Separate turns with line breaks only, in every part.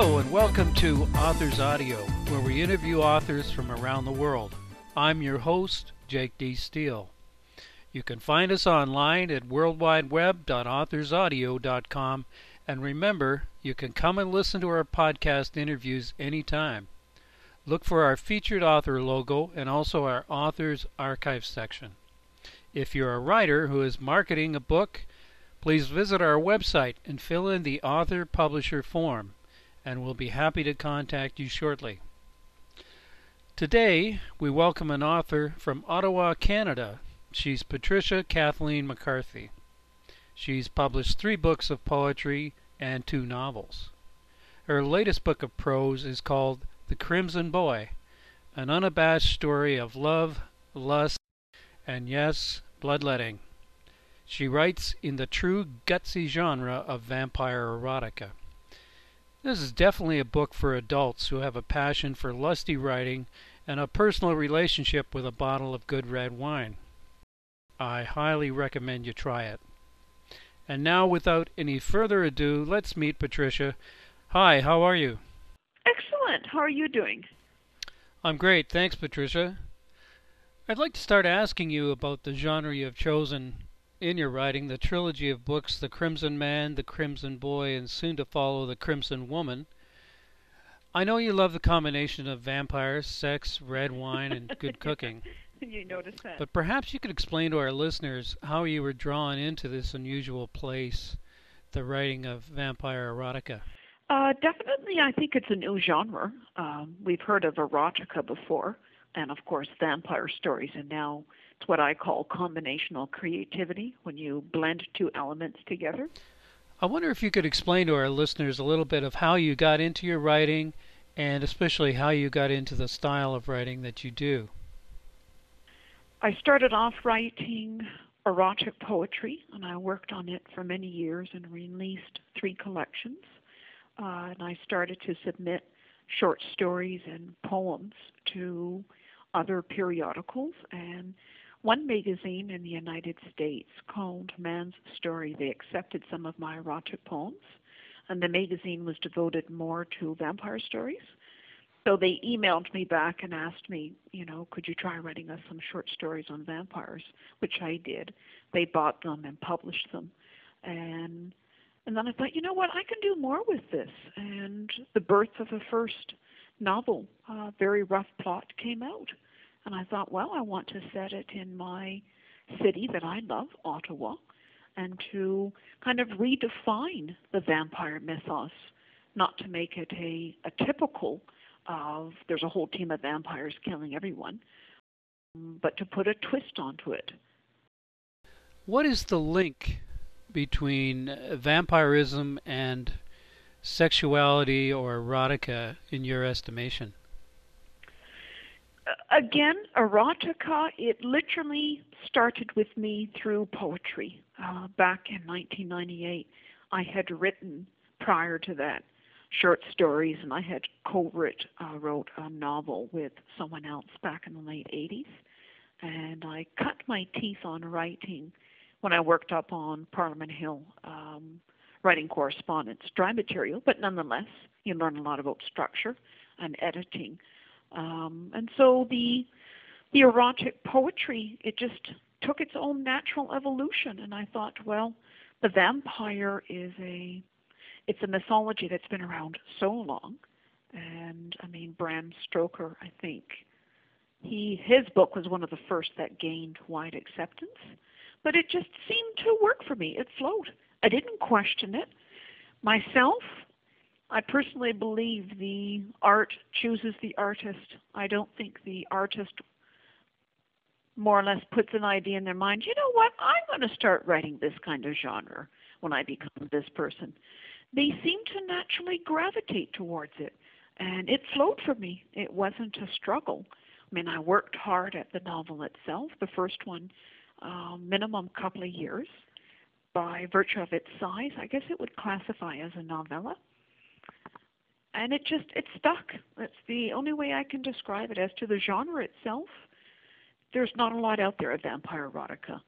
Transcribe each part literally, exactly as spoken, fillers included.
Hello and welcome to Authors Audio, where we interview authors from around the world. I'm your host, Jake D. Steele. You can find us online at world wide web dot authors audio dot com, and remember, you can come and listen to our podcast interviews anytime. Look for our featured author logo and also our Authors Archive section. If you're a writer who is marketing a book, please visit our website and fill in the author-publisher form, and we'll be happy to contact you shortly. Today, we welcome an author from Ottawa, Canada. She's Patricia Kathleen McCarthy. She's published three books of poetry and two novels. Her latest book of prose is called The Crimson Boy, an unabashed story of love, lust, and yes, bloodletting. She writes in the true gutsy genre of vampire erotica. This is definitely a book for adults who have a passion for lusty writing and a personal relationship with a bottle of good red wine. I highly recommend you try it. And now, without any further ado, let's meet Patricia. Hi, how are you?
Excellent. How are you doing?
I'm great. Thanks, Patricia. I'd like to start asking you about the genre you have chosen in your writing, the trilogy of books, The Crimson Man, The Crimson Boy, and soon to follow The Crimson Woman. I know you love the combination of vampires, sex, red wine, and good cooking.
You noticed that.
But perhaps you could explain to our listeners how you were drawn into this unusual place, the writing of vampire erotica.
Uh, definitely, I think it's a new genre. Um, we've heard of erotica before, and of course vampire stories, and now it's what I call combinational creativity, when you blend two elements together.
I wonder if you could explain to our listeners a little bit of how you got into your writing, and especially how you got into the style of writing that you do.
I started off writing erotic poetry, and I worked on it for many years and released three collections. Uh, and I started to submit short stories and poems to other periodicals, and one magazine in the United States called Man's Story, they accepted some of my erotic poems, and the magazine was devoted more to vampire stories. So they emailed me back and asked me, you know, could you try writing us some short stories on vampires, which I did. They bought them and published them. And and then I thought, you know what, I can do more with this. And the birth of the first novel, uh, Very Rough Plot, came out. And I thought, well, I want to set it in my city that I love, Ottawa, and to kind of redefine the vampire mythos, not to make it a, a typical of there's a whole team of vampires killing everyone, but to put a twist onto it.
What is the link between vampirism and sexuality or erotica in your estimation?
Again, erotica, it literally started with me through poetry. Uh, back in nineteen ninety-eight, I had written, prior to that, short stories, and I had co-wrote uh, wrote a novel with someone else back in the late eighties. And I cut my teeth on writing when I worked up on Parliament Hill, um, writing correspondence, dry material, but nonetheless, you learn a lot about structure and editing. Um, and so the the erotic poetry, it just took its own natural evolution. And I thought, well, the vampire is a, it's a mythology that's been around so long. And I mean, Bram Stoker, I think, he his book was one of the first that gained wide acceptance. But it just seemed to work for me. It flowed. I didn't question it. Myself, I personally believe the art chooses the artist. I don't think the artist more or less puts an idea in their mind, you know what, I'm going to start writing this kind of genre when I become this person. They seem to naturally gravitate towards it, and it flowed for me. It wasn't a struggle. I mean, I worked hard at the novel itself, the first one, uh, minimum couple of years. By virtue of its size, I guess it would classify as a novella. And it just, it stuck. That's the only way I can describe it. As to the genre itself, there's not a lot out there of vampire erotica.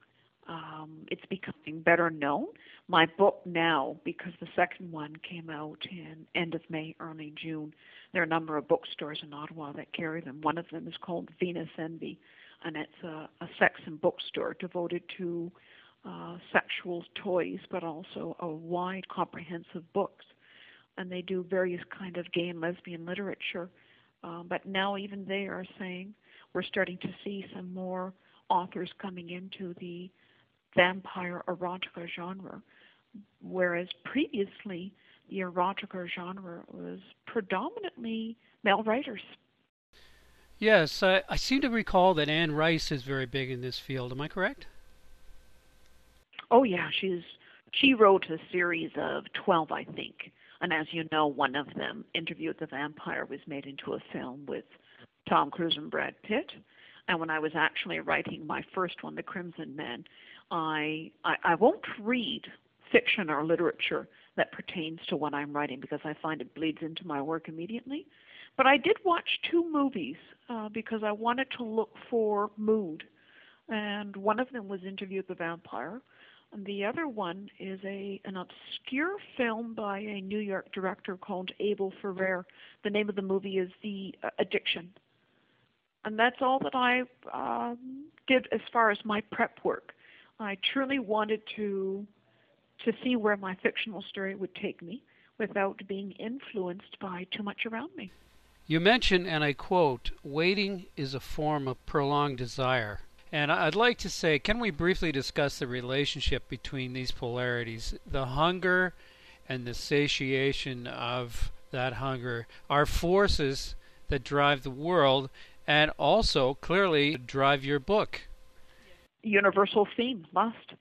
Um, it's becoming better known. My book now, because the second one came out in end of May, early June, there are a number of bookstores in Ottawa that carry them. One of them is called Venus Envy, and it's a, a sex and bookstore devoted to uh, sexual toys, but also a wide, comprehensive books. And they do various kind of gay and lesbian literature. Uh, but now even they are saying we're starting to see some more authors coming into the vampire erotica genre, whereas previously the erotica genre was predominantly male writers.
Yes, I, I seem to recall that Anne Rice is very big in this field. Am I correct?
Oh yeah, she's she wrote a series of twelve, I think. And as you know, one of them, Interview with the Vampire, was made into a film with Tom Cruise and Brad Pitt. And when I was actually writing my first one, The Crimson Men, I, I I won't read fiction or literature that pertains to what I'm writing because I find it bleeds into my work immediately. But I did watch two movies uh, because I wanted to look for mood. And one of them was Interview with the Vampire. And the other one is a an obscure film by a New York director called Abel Ferrer. The name of the movie is The uh, Addiction. And that's all that I um, did as far as my prep work. I truly wanted to to see where my fictional story would take me without being influenced by too much around me.
You mention, and I quote, waiting is a form of prolonged desire. And I'd like to say, can we briefly discuss the relationship between these polarities? The hunger and the satiation of that hunger are forces that drive the world and also clearly drive your book.
Universal theme, lust.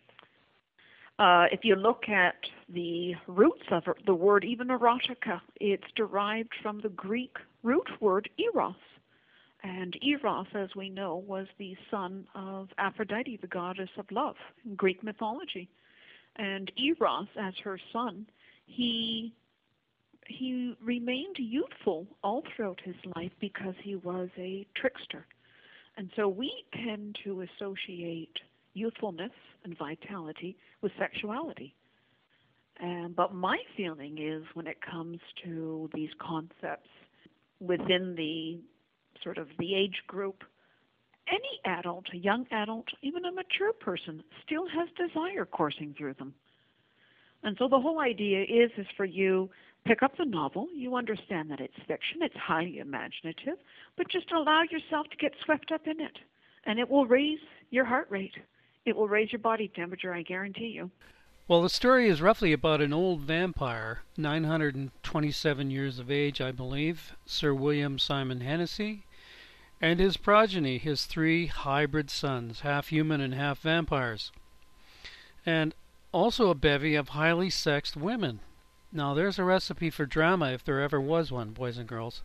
Uh, if you look at the roots of the word, even erotica, it's derived from the Greek root word eros. And Eros, as we know, was the son of Aphrodite, the goddess of love in Greek mythology. And Eros, as her son, he he remained youthful all throughout his life because he was a trickster. And so we tend to associate youthfulness and vitality with sexuality. And, but my feeling is when it comes to these concepts within the sort of the age group, any adult, a young adult, even a mature person, still has desire coursing through them. And so the whole idea is, is for you, pick up the novel, you understand that it's fiction, it's highly imaginative, but just allow yourself to get swept up in it. And it will raise your heart rate. It will raise your body temperature, I guarantee you.
Well, the story is roughly about an old vampire, nine hundred twenty-seven years of age, I believe, Sir William Simon Hennessy, and his progeny, his three hybrid sons, half human and half vampires, and also a bevy of highly sexed women. Now, there's a recipe for drama if there ever was one, boys and girls.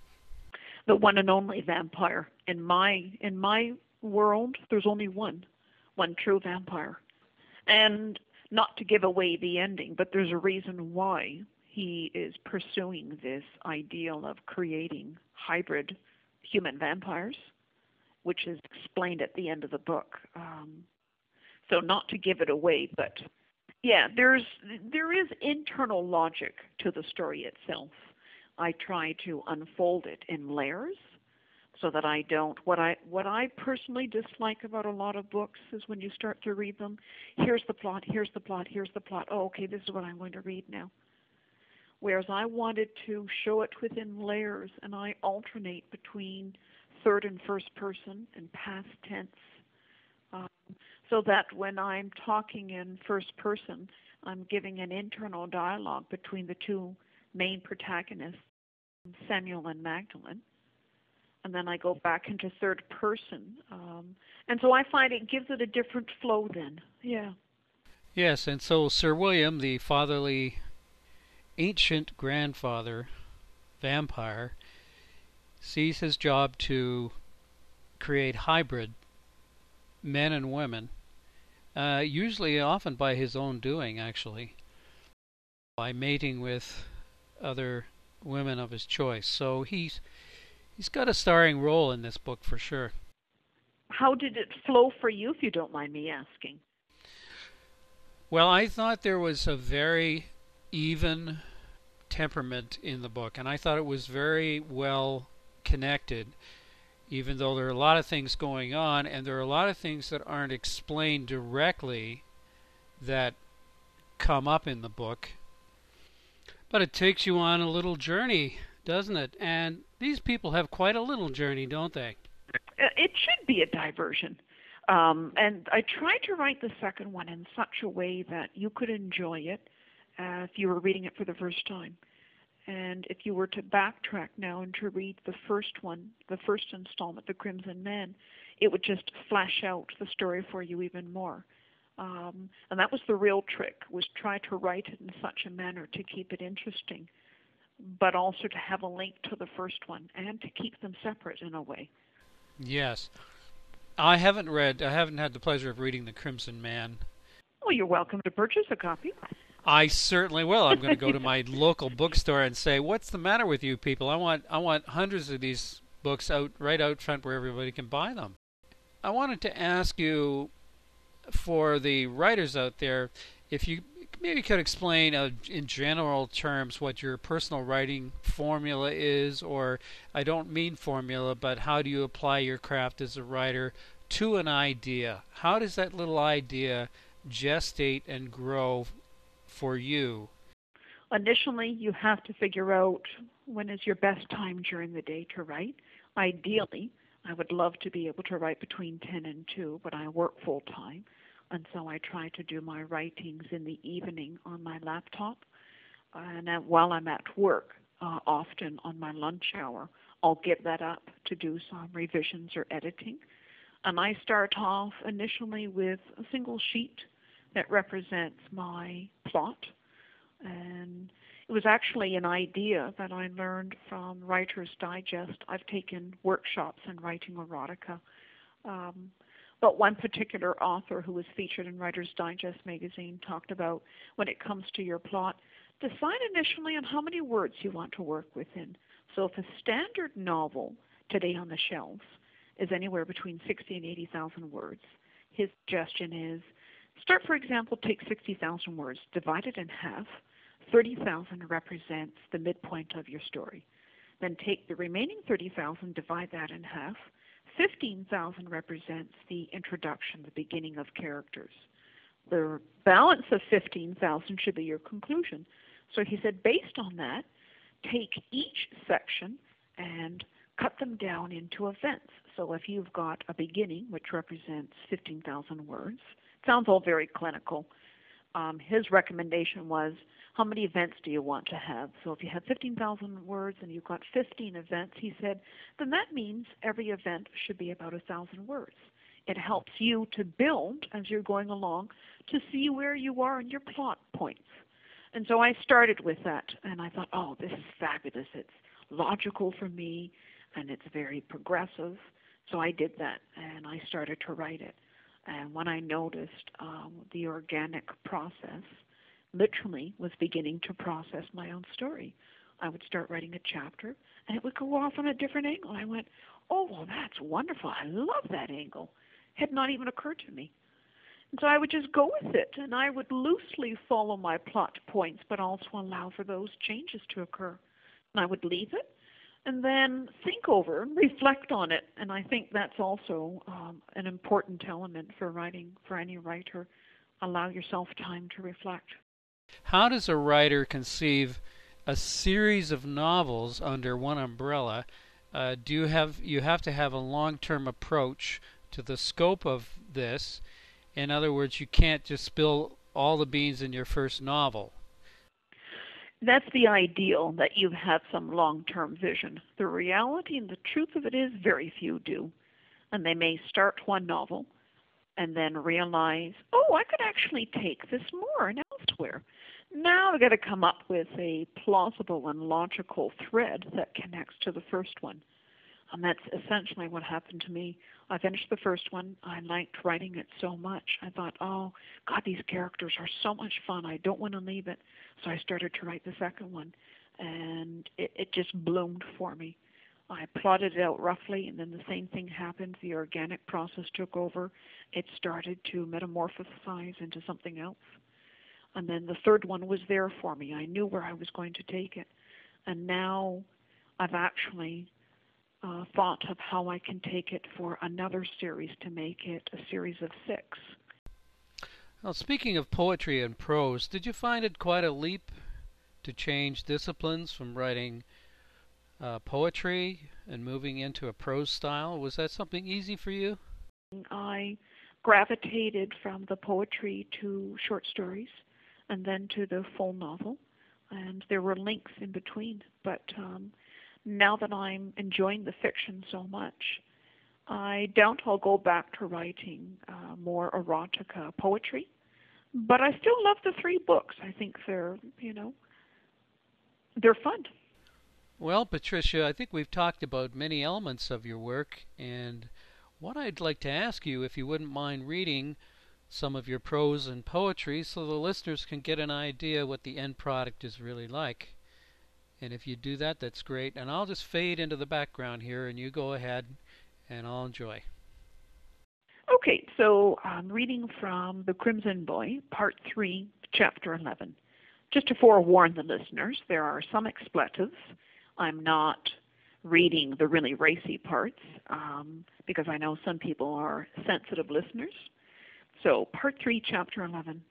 The one and only vampire. In my in my world, there's only one, one true vampire. And not to give away the ending, but there's a reason why he is pursuing this ideal of creating hybrid human vampires, which is explained at the end of the book. Um, so not to give it away, but yeah, there's there is internal logic to the story itself. I try to unfold it in layers so that I don't, what I what I personally dislike about a lot of books is when you start to read them, here's the plot, here's the plot, here's the plot, oh, okay, this is what I'm going to read now. Whereas I wanted to show it within layers, and I alternate between third and first person and past tense, um, so that when I'm talking in first person, I'm giving an internal dialogue between the two main protagonists, Samuel and Magdalene, and then I go back into third person. Um, and so I find it gives it a different flow then, yeah.
Yes, and so Sir William, the fatherly ancient grandfather vampire, sees his job to create hybrid men and women, uh, usually often by his own doing, actually, by mating with other women of his choice. So he's he's got a starring role in this book for sure.
how did it flow for you, if you don't mind me asking?
Well, I thought there was a very even temperament in the book, and I thought it was very well connected, even though there are a lot of things going on, and there are a lot of things that aren't explained directly that come up in the book. But it takes you on a little journey, doesn't it? And these people have quite a little journey, don't they?
It should be a diversion. Um, and I tried to write the second one in such a way that you could enjoy it uh, if you were reading it for the first time. And if you were to backtrack now and to read the first one, the first installment, The Crimson Man, it would just flash out the story for you even more. Um, and that was the real trick, was try to write it in such a manner to keep it interesting, but also to have a link to the first one and to keep them separate in a way.
Yes. I haven't read, I haven't had the pleasure of reading The Crimson Man.
Well, you're welcome to purchase a copy.
I certainly will. I'm going to go to my local bookstore and say, "What's the matter with you people? I want I want hundreds of these books out right out front where everybody can buy them." I wanted to ask you, for the writers out there, if you maybe could explain uh, in general terms what your personal writing formula is, or I don't mean formula, but how do you apply your craft as a writer to an idea? How does that little idea gestate and grow for you?
Initially, you have to figure out when is your best time during the day to write. Ideally, I would love to be able to write between ten and two, but I work full time, and so I try to do my writings in the evening on my laptop. And uh, while I'm at work, uh, often on my lunch hour, I'll give that up to do some revisions or editing. And I start off initially with a single sheet that represents my plot. And it was actually an idea that I learned from Writer's Digest. I've taken workshops in writing erotica. Um, but one particular author who was featured in Writer's Digest magazine talked about, when it comes to your plot, decide initially on how many words you want to work within. So if a standard novel today on the shelves is anywhere between sixty and eighty thousand words, his suggestion is, start, for example, take sixty thousand words, divide it in half. thirty thousand represents the midpoint of your story. Then take the remaining thirty thousand, divide that in half. fifteen thousand represents the introduction, the beginning of characters. The balance of fifteen thousand should be your conclusion. So he said, based on that, take each section and cut them down into events. So if you've got a beginning, which represents fifteen thousand words, sounds all very clinical. Um, his recommendation was, how many events do you want to have? So if you have fifteen thousand words and you've got fifteen events, he said, then that means every event should be about one thousand words. It helps you to build as you're going along to see where you are in your plot points. And so I started with that, and I thought, oh, this is fabulous. It's logical for me, and it's very progressive. So I did that, and I started to write it. And when I noticed um, the organic process, literally was beginning to process my own story, I would start writing a chapter, and it would go off on a different angle. I went, oh, well, that's wonderful. I love that angle. Had not even occurred to me. And so I would just go with it, and I would loosely follow my plot points, but also allow for those changes to occur. And I would leave it, and then think over and reflect on it. And I think that's also um, an important element for writing, for any writer. Allow yourself time to reflect.
How does a writer conceive a series of novels under one umbrella? Uh, do you have you have to have a long-term approach to the scope of this? In other words, you can't just spill all the beans in your first novel.
That's the ideal, that you have some long-term vision. The reality and the truth of it is very few do. And they may start one novel and then realize, oh, I could actually take this more and elsewhere. Now I've got to come up with a plausible and logical thread that connects to the first one. And that's essentially what happened to me. I finished the first one. I liked writing it so much. I thought, oh, God, these characters are so much fun. I don't want to leave it. So I started to write the second one. And it, it just bloomed for me. I plotted it out roughly, and then the same thing happened. The organic process took over. It started to metamorphosize into something else. And then the third one was there for me. I knew where I was going to take it. And now I've actually uh, thought of how I can take it for another series, to make it a series of six.
Well, speaking of poetry and prose, did you find it quite a leap to change disciplines from writing uh, poetry and moving into a prose style? Was that something easy for you?
I gravitated from the poetry to short stories and then to the full novel, and there were links in between. But um, now that I'm enjoying the fiction so much, I doubt I'll go back to writing uh, more erotica poetry, but I still love the three books. I think they're, you know, they're fun.
Well, Patricia, I think we've talked about many elements of your work, and what I'd like to ask you, if you wouldn't mind reading some of your prose and poetry so the listeners can get an idea what the end product is really like. And if you do that, that's great. And I'll just fade into the background here, and you go ahead, and I'll enjoy.
Okay, so I'm reading from The Crimson Boy, Part three, Chapter eleven. Just to forewarn the listeners, there are some expletives. I'm not reading the really racy parts um, because I know some people are sensitive listeners. So, Part three, Chapter eleven.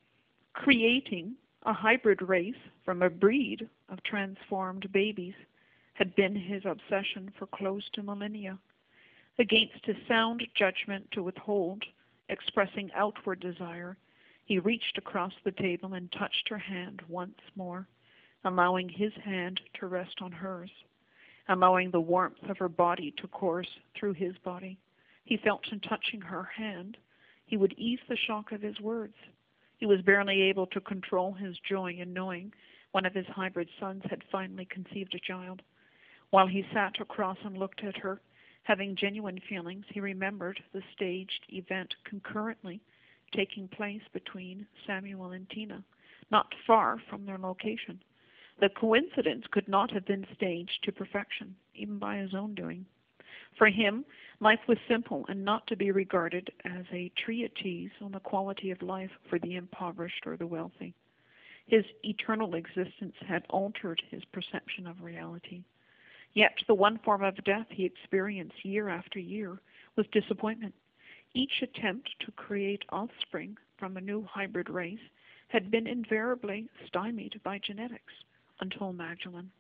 Creating a hybrid race from a breed of transformed babies had been his obsession for close to millennia. Against his sound judgment to withhold, expressing outward desire, he reached across the table and touched her hand once more, allowing his hand to rest on hers, allowing the warmth of her body to course through his body. He felt in touching her hand, he would ease the shock of his words. He was barely able to control his joy in knowing one of his hybrid sons had finally conceived a child. While he sat across and looked at her, having genuine feelings, he remembered the staged event concurrently taking place between Samuel and Tina, not far from their location. The coincidence could not have been staged to perfection, even by his own doing. For him, life was simple and not to be regarded as a treatise on the quality of life for the impoverished or the wealthy. His eternal existence had altered his perception of reality. Yet the one form of death he experienced year after year was disappointment. Each attempt to create offspring from a new hybrid race had been invariably stymied by genetics, until Magdalen.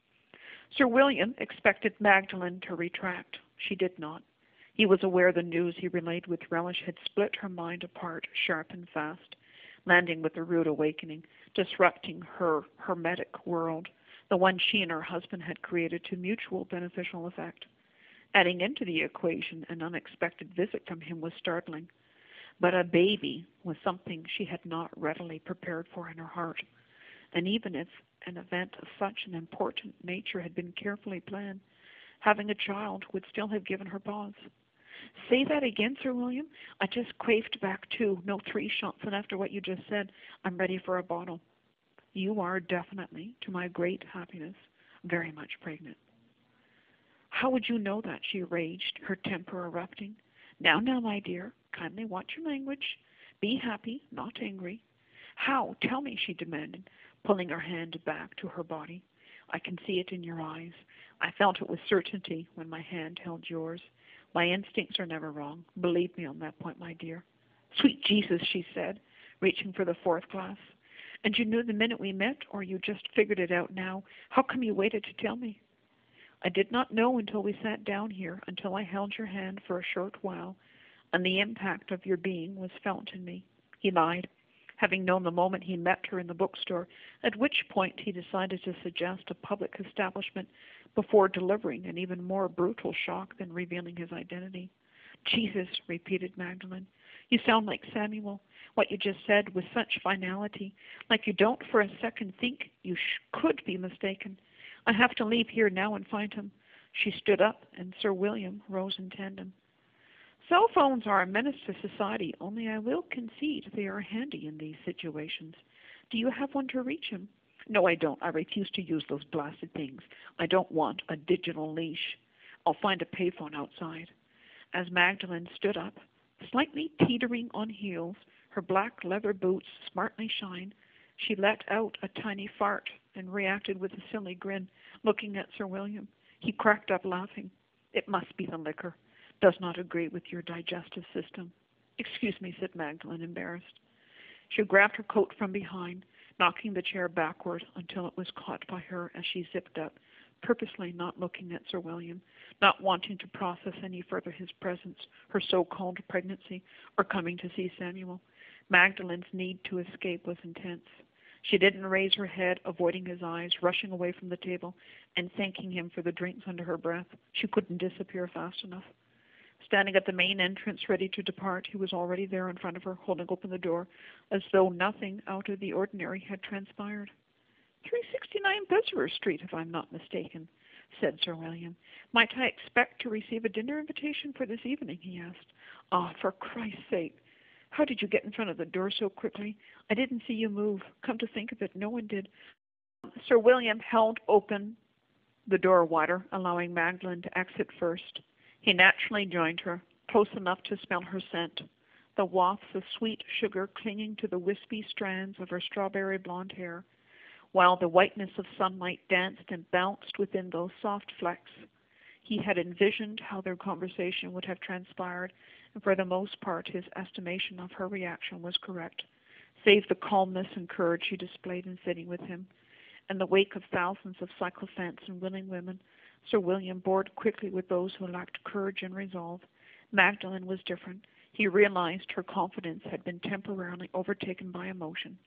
Sir William expected Magdalen to retract. She did not. He was aware the news he relayed with relish had split her mind apart sharp and fast, landing with a rude awakening, disrupting her hermetic world, the one she and her husband had created to mutual beneficial effect. Adding into the equation an unexpected visit from him was startling, but a baby was something she had not readily prepared for in her heart. And even if an event of such an important nature had been carefully planned, having a child would still have given her pause. Say that again, Sir William? I just quaffed back two, no three shots, and after what you just said, I'm ready for a bottle. You are definitely, to my great happiness, very much pregnant. How would you know that? She raged, her temper erupting. Now, now, my dear, kindly watch your language. Be happy, not angry. How? Tell me, she demanded, pulling her hand back to her body. I can see it in your eyes. I felt it with certainty when my hand held yours. My instincts are never wrong. Believe me on that point, my dear. Sweet Jesus, she said, reaching for the fourth glass. And you knew the minute we met, or you just figured it out now? How come you waited to tell me? I did not know until we sat down here, until I held your hand for a short while, and the impact of your being was felt in me. He lied, having known the moment he met her in the bookstore, at which point he decided to suggest a public establishment before delivering an even more brutal shock than revealing his identity. Jesus, repeated Magdalen, you sound like Samuel. What you just said with such finality, like you don't for a second think you sh- could be mistaken. I have to leave here now and find him. She stood up, and Sir William rose in tandem. Cell phones are a menace to society, only I will concede they are handy in these situations. Do you have one to reach him? No, I don't. I refuse to use those blasted things. I don't want a digital leash. I'll find a payphone outside. As Magdalene stood up, slightly teetering on heels, her black leather boots smartly shined, she let out a tiny fart and reacted with a silly grin, looking at Sir William. He cracked up laughing. It must be the liquor. Does not agree with your digestive system. Excuse me, said Magdalene, embarrassed. She grabbed her coat from behind, knocking the chair backward until it was caught by her as she zipped up, purposely not looking at Sir William, not wanting to process any further his presence, her so-called pregnancy, or coming to see Samuel. Magdalene's need to escape was intense. She didn't raise her head, avoiding his eyes, rushing away from the table, and thanking him for the drinks under her breath. She couldn't disappear fast enough. Standing at the main entrance, ready to depart, he was already there in front of her, holding open the door, as though nothing out of the ordinary had transpired. three sixty-nine Besserer Street, if I'm not mistaken, said Sir William. Might I expect to receive a dinner invitation for this evening, he asked. Ah, oh, for Christ's sake. How did you get in front of the door so quickly? I didn't see you move. Come to think of it, no one did. Sir William held open the door wider, allowing Magdalene to exit first. He naturally joined her, close enough to smell her scent, the wafts of sweet sugar clinging to the wispy strands of her strawberry blonde hair, while the whiteness of sunlight danced and bounced within those soft flecks. He had envisioned how their conversation would have transpired, and for the most part his estimation of her reaction was correct, save the calmness and courage she displayed in sitting with him. In the wake of thousands of sycophants and willing women, Sir William bored quickly with those who lacked courage and resolve. Magdalene was different. He realized her confidence had been temporarily overtaken by emotion.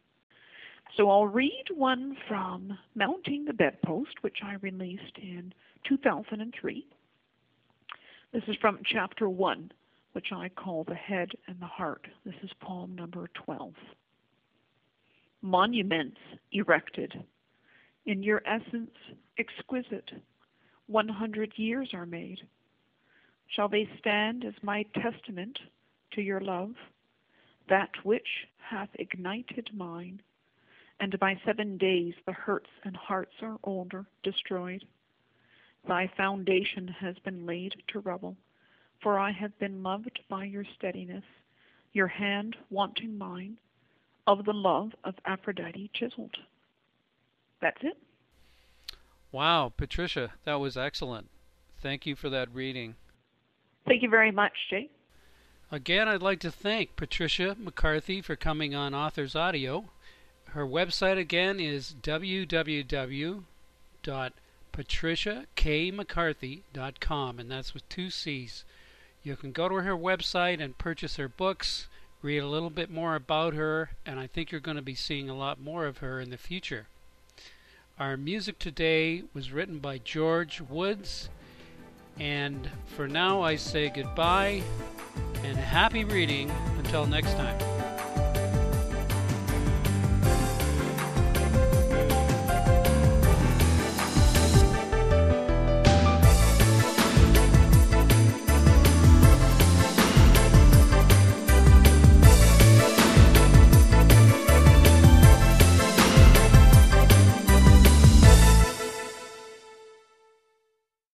So I'll read one from Mounting the Bedpost, which I released in two thousand three. This is from chapter one, which I call The Head and the Heart. This is poem number twelve. Monuments erected, in your essence exquisite, one hundred years are made. Shall they stand as my testament to your love, that which hath ignited mine, and by seven days the hurts and hearts are older, destroyed. Thy foundation has been laid to rubble, for I have been loved by your steadiness, your hand wanting mine, of the love of Aphrodite chiseled. That's it.
Wow, Patricia, that was excellent. Thank you for that reading.
Thank you very much, Jay.
Again, I'd like to thank Patricia McCarthy for coming on Authors Audio. Her website again is w w w dot patricia k mccarthy dot com, and that's with two C's. You can go to her website and purchase her books, read a little bit more about her, and I think you're going to be seeing a lot more of her in the future. Our music today was written by George Woods, and for now I say goodbye and happy reading until next time.